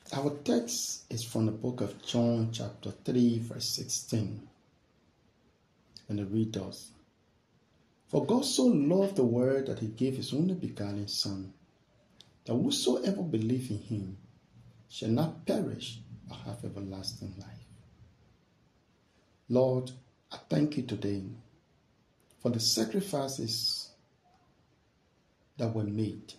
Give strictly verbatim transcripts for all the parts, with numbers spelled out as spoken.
Our text is from the book of John chapter three verse sixteen. And it reads thus: For God so loved the world that he gave his only begotten Son, that whosoever believe in him shall not perish but have everlasting life. Lord, I thank you today for the sacrifices that were made.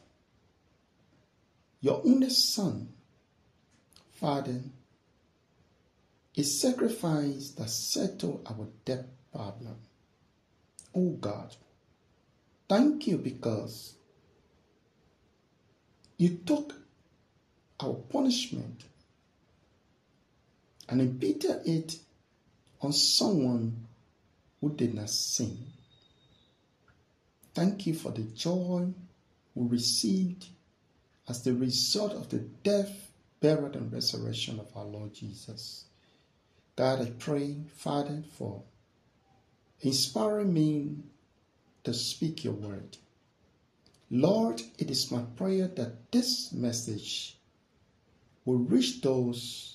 Your only Son, Father, a sacrifice that settled our debt problem. Oh God, thank you because you took our punishment and imputed it on someone who did not sin. Thank you for the joy we received as the result of the death, burial, and resurrection of our Lord Jesus. God, I pray, Father, for inspiring me to speak your word. Lord, it is my prayer that this message will reach those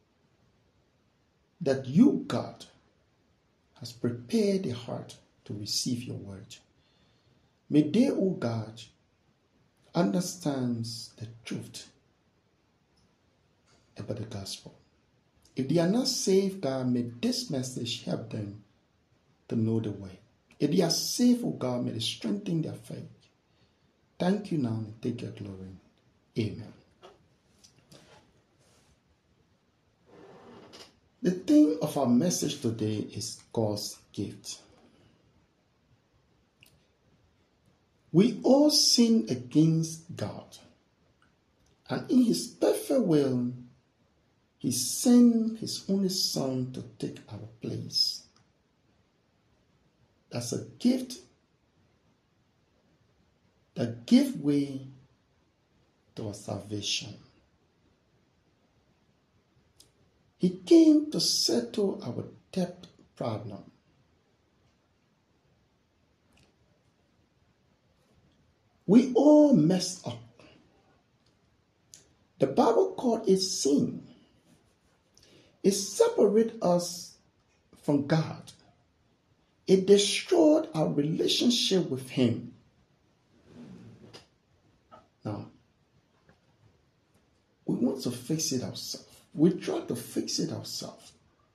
that you, God, has prepared the heart to receive your word. May they, O God, understand the truth about the gospel. If they are not saved, God, may this message help them to know the way. If they are saved, O God, may it strengthen their faith. Thank you now and take your glory. Amen. The theme of our message today is God's gift. We all sin against God, and in his perfect will, he sent his only Son to take our place. That's a gift that gave way to our salvation. He came to settle our debt problem. We all mess up. The Bible called it sin. It separates us from God. It destroyed our relationship with him. Now, we want to fix it ourselves. We try to fix it ourselves.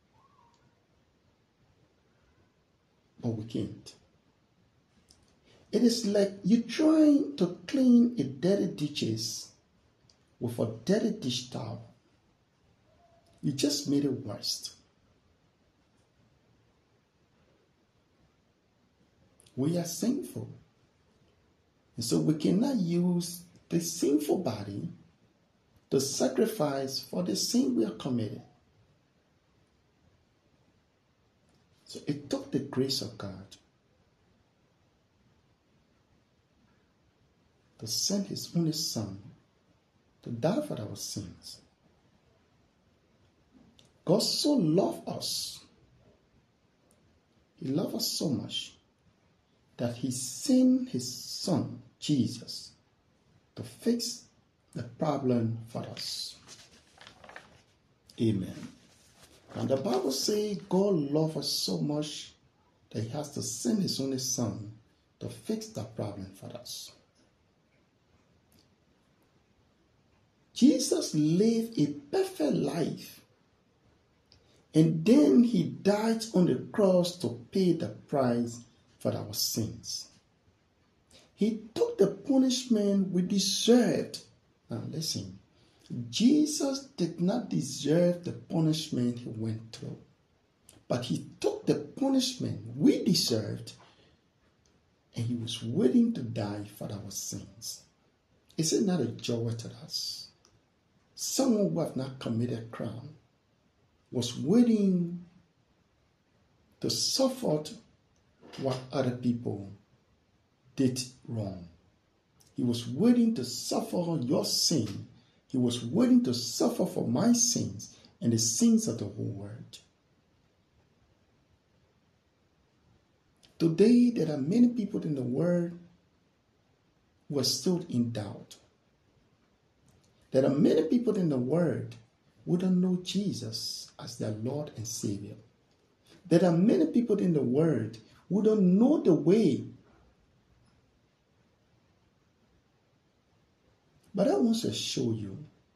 But we can't. It is like you trying to clean a dirty dishes with a dirty dish towel. You just made it worse. We are sinful. And so we cannot use the sinful body to sacrifice for the sin we are committing. So it took the grace of God to send his only Son to die for our sins. God so loved us. He loved us so much that he sent his Son, Jesus, to fix the problem for us. Amen. And the Bible says God loves us so much that he has to send his only Son to fix that problem for us. Jesus lived a perfect life, and then he died on the cross to pay the price for our sins. He took the punishment we deserved. Now listen, Jesus did not deserve the punishment he went through, but he took the punishment we deserved, and he was willing to die for our sins. Is it not a joy to us? Someone who have not committed a crime was willing to suffer what other people did wrong. He was willing to suffer your sin. He was willing to suffer for my sins and the sins of the whole world. Today, there are many people in the world who are still in doubt. There are many people in the world who don't know Jesus as their Lord and Savior. There are many people in the world who don't know the way. But I want to show you,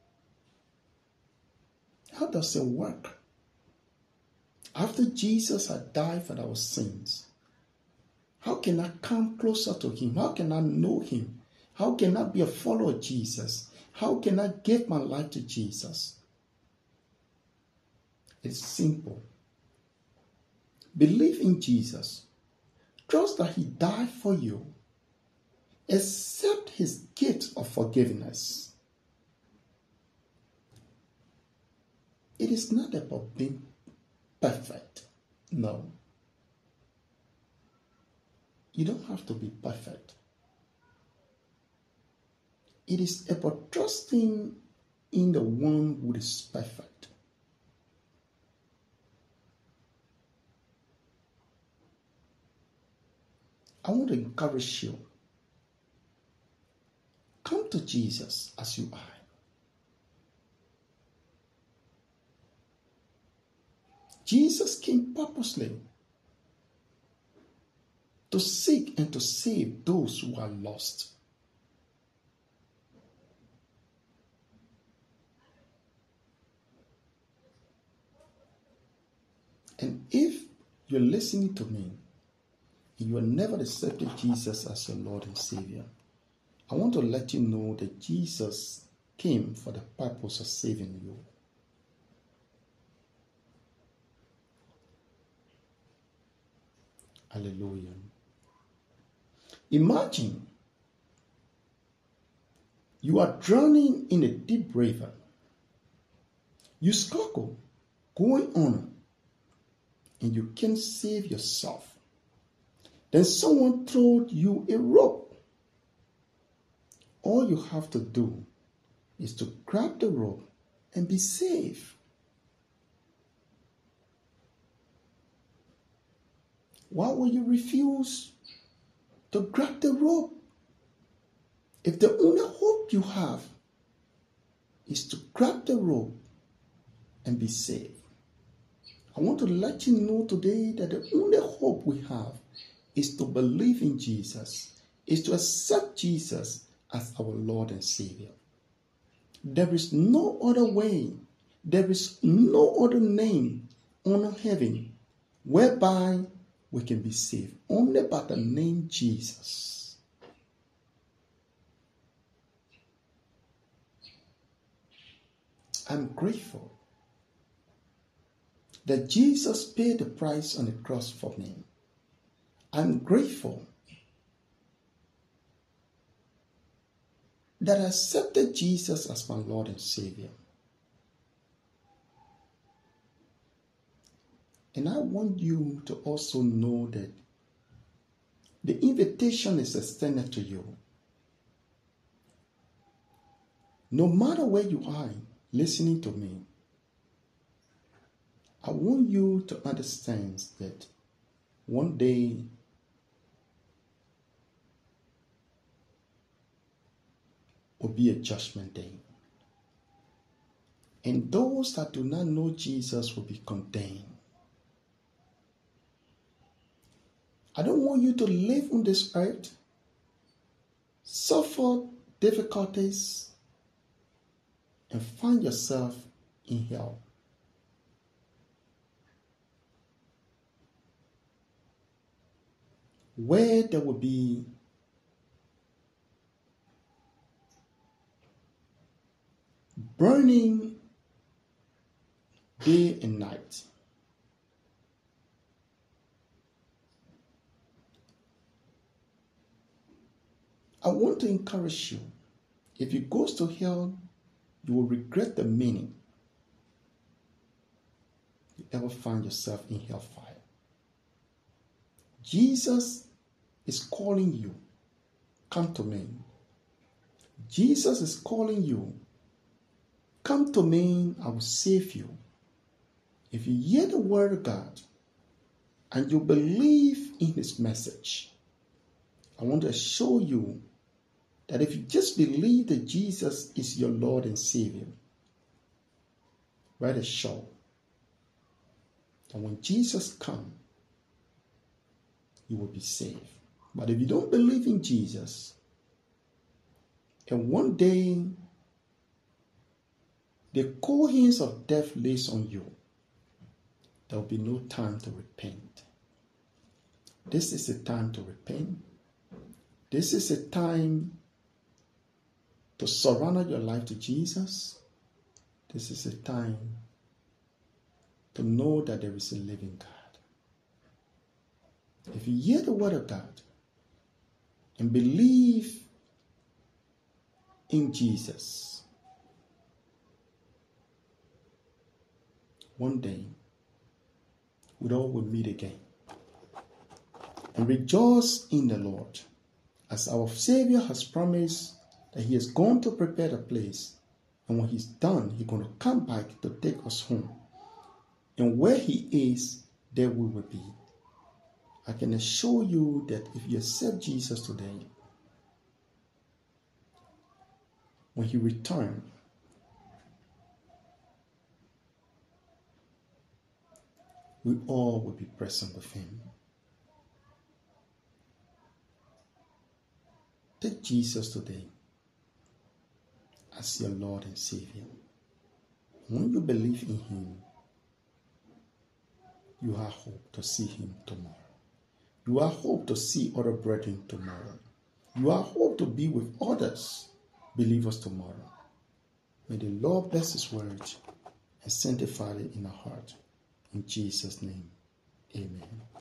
how does it work? After Jesus had died for our sins, how can I come closer to him? How can I know him? How can I be a follower of Jesus? How can I give my life to Jesus? It's simple. Believe in Jesus. Trust that he died for you. Accept his gift of forgiveness. It is not about being perfect. No. You don't have to be perfect. It is about trusting in the one who is perfect. I want to encourage you. Come to Jesus as you are. Jesus came purposely to seek and to save those who are lost. And if you're listening to me, and you have never accepted Jesus as your Lord and Savior, I want to let you know that Jesus came for the purpose of saving you. Hallelujah. Imagine you are drowning in a deep river. You struggle going on and you can't save yourself. Then someone throws you a rope. All you have to do is to grab the rope and be safe. Why will you refuse to grab the rope if the only hope you have is to grab the rope and be safe? I want to let you know today that the only hope we have is to believe in Jesus, is to accept Jesus as our Lord and Savior. There is no other way, there is no other name on heaven whereby we can be saved, only by the name Jesus. I'm grateful that Jesus paid the price on the cross for me. I'm grateful that I accepted Jesus as my Lord and Savior. And I want you to also know that the invitation is extended to you. No matter where you are listening to me, I want you to understand that one day will be a judgment day. And those that do not know Jesus will be condemned. I don't want you to live on this earth, suffer difficulties, and find yourself in hell. Where there will be burning day and night. I want to encourage you. If you go to hell, you will regret the meaning you ever find yourself in hellfire. Jesus is calling you. Come to me. Jesus is calling you. Come to me, I will save you. If you hear the word of God and you believe in his message, I want to show you that if you just believe that Jesus is your Lord and Savior, rest assured that when Jesus comes, you will be saved. But if you don't believe in Jesus, and one day the cold hands of death lays on you, there will be no time to repent. This is a time to repent. This is a time to surrender your life to Jesus. This is a time to know that there is a living God. If you hear the word of God and believe in Jesus, one day we all will meet again and rejoice in the Lord, as our Savior has promised that He has gone to prepare the place, and when He's done, He's going to come back to take us home. And where He is, there we will be. I can assure you that if you accept Jesus today, when He returns, we all will be present with Him. Take Jesus today as your Lord and Savior. When you believe in Him, you have hope to see Him tomorrow. You have hope to see other brethren tomorrow. You have hope to be with others, believers tomorrow. May the Lord bless His word and sanctify it in our heart. In Jesus' name, amen.